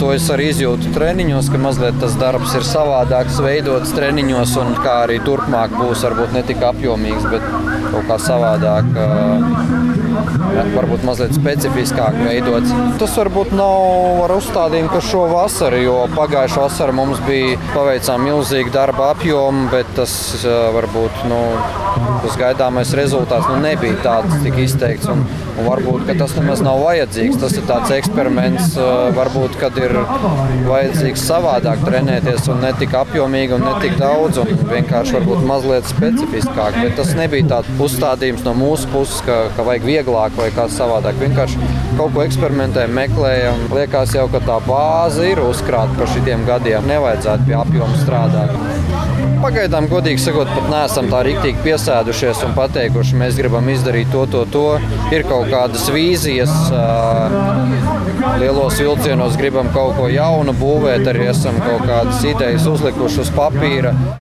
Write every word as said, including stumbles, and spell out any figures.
to es arī izjūtu treniņos, ka mazliet tas darbs ir savādāks veidots treniņos un kā arī turpmāk būs varbūt ne tik apjomīgs, bet kaut kā savādāk, varbūt mazliet specifiskāk veidots. Tas varbūt nav ar uzstādījumu, ka šo vasaru, jo pagājušā vasara mums bija paveicām milzīgu darba apjomu, bet tas varbūt, nu, tas gaidāmais rezultāts nu, nebija tāds tik izteikts un, un varbūt, ka tas nemaz nav vajadzīgs. Tas ir tāds eksperiments, varbūt, kad ir vajadzīgs savādāk trenēties un ne tik apjomīgi un ne tik daudz un vienkārši varbūt mazliet specifiskāk, bet tas nebija tāds uzstādījums no mūsu puses, ka, ka vajag vieglāk vai kā savādāk. Vienkārši kaut ko eksperimentējam, meklējam. Liekas jau, ka tā bāze ir uzkrāta par šitiem gadiem. Nevajadzētu pie apjoma strādāt. Pagaidām, godīgi sakot, pat neesam tā riktīgi piesēdušies un pateikuši, mēs gribam izdarīt to, to, to. Ir kaut kādas vīzijas, lielos vilcienos gribam kaut ko jaunu būvēt, arī esam kaut kādas idejas uzlikuši uz papīra.